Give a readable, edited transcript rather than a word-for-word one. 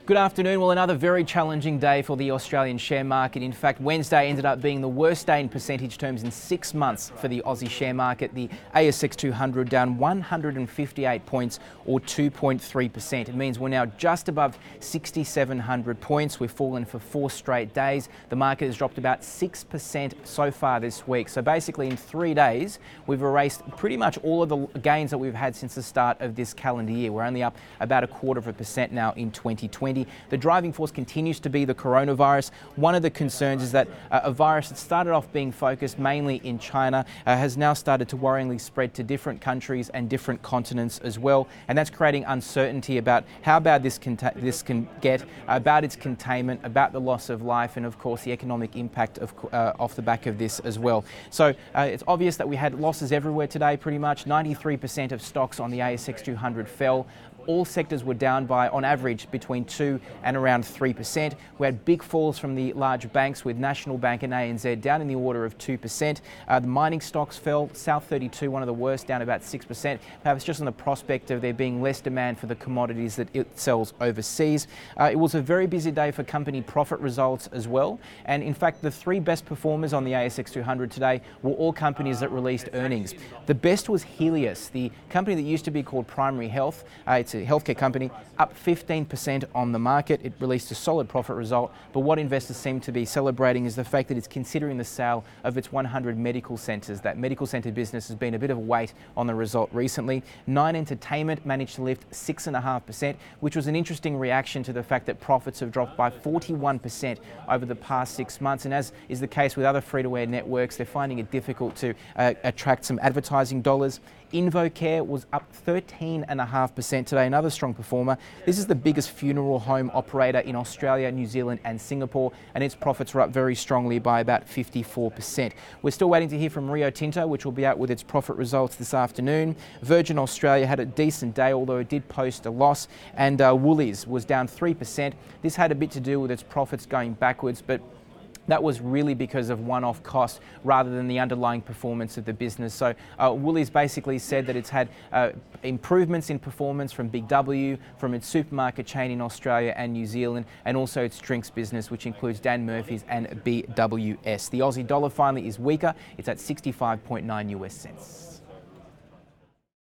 Good afternoon. Well, another very challenging day for the Australian share market. In fact, Wednesday ended up being the worst day in percentage terms in 6 months for the Aussie share market. The ASX 200 down 158 points or 2.3%. It means we're now just above 6,700 points. We've fallen for 4 straight days. The market has dropped about 6% so far this week. So basically in 3 days, we've erased pretty much all of the gains that we've had since the start of this calendar year. We're only up about 1/4% now in 2020. The driving force continues to be the coronavirus. One of the concerns is that a virus that started off being focused mainly in China has now started to worryingly spread to different countries and different continents as well. And that's creating uncertainty about how bad this can get, about its containment, about the loss of life, and of course the economic impact off the back of this as well. So it's obvious that we had losses everywhere today pretty much. 93% of stocks on the ASX 200 fell. All sectors were down by, on average, between 2 and around 3%. We had big falls from the large banks, with National Bank and ANZ down in the order of 2%. The mining stocks fell. South32, one of the worst, down about 6%. Perhaps just on the prospect of there being less demand for the commodities that it sells overseas. It was a very busy day for company profit results as well. And in fact, the 3 best performers on the ASX 200 today were all companies that released earnings. The best was Healius, the company that used to be called Primary Health. It's a healthcare company, up 15% on the market. It released a solid profit result, but what investors seem to be celebrating is the fact that it's considering the sale of its 100 medical centres. That medical centre business has been a bit of a weight on the result recently. Nine Entertainment managed to lift 6.5%, which was an interesting reaction to the fact that profits have dropped by 41% over the past 6 months. And as is the case with other free-to-air networks, they're finding it difficult to attract some advertising dollars. InvoCare was up 13.5% today, another strong performer. This is the biggest funeral home operator in Australia, New Zealand and Singapore, and its profits were up very strongly by about 54%. We're still waiting to hear from Rio Tinto, which will be out with its profit results this afternoon. Virgin Australia had a decent day, although it did post a loss, and Woolies was down 3%. This had a bit to do with its profits going backwards, but that was really because of one-off costs rather than the underlying performance of the business. So Woolies basically said that it's had improvements in performance from Big W, from its supermarket chain in Australia and New Zealand, and also its drinks business, which includes Dan Murphy's and BWS. The Aussie dollar finally is weaker. It's at 65.9 US cents.